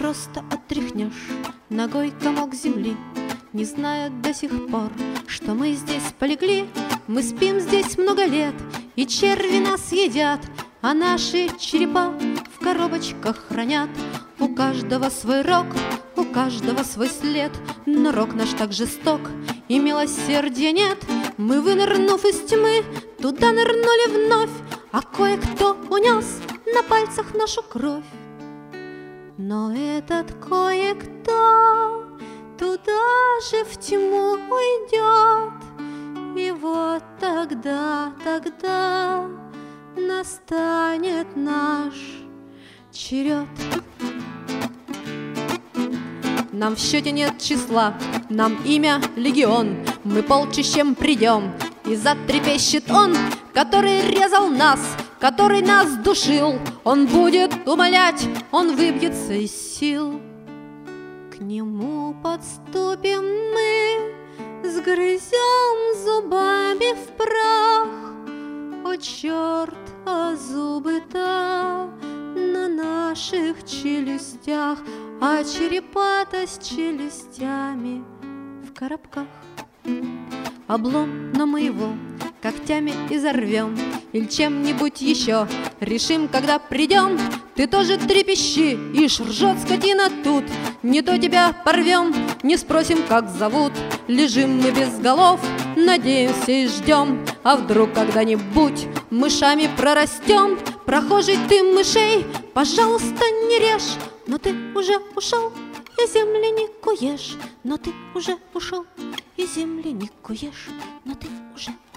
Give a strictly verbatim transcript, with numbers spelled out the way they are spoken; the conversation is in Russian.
просто отряхнешь ногой комок земли, не зная до сих пор, что мы здесь полегли. Мы спим здесь много лет, и черви нас едят, а наши черепа в коробочках хранят. У каждого свой рок, у каждого свой след, но рок наш так жесток, и милосердия нет. Мы, вынырнув из тьмы, туда нырнули вновь, а кое-кто унес на пальцах нашу кровь. Но этот кое-кто туда же в тьму уйдет, и вот тогда, тогда настанет наш черед. Нам в счете нет числа, нам имя легион. Мы полчищем придем, и затрепещет он, который резал нас, который нас душил. Он будет умолять, он выбьется из сил. К нему подступим мы, сгрызем зубами в прах. О, черт, а зубы-то на наших челюстях, а черепа-то с челюстями в коробках. Облом, но мы его когтями изорвем или чем-нибудь еще решим, когда придем. Ты тоже трепещи, ишь, ржет скотина тут. Не то тебя порвем, не спросим, как зовут. Лежим мы без голов, надеемся и ждем, а вдруг когда-нибудь мышами прорастем. Прохожий ты мышей, пожалуйста, не режь, но ты уже ушел, и земли не куешь. Но ты уже ушел, и земли не куешь, но ты уже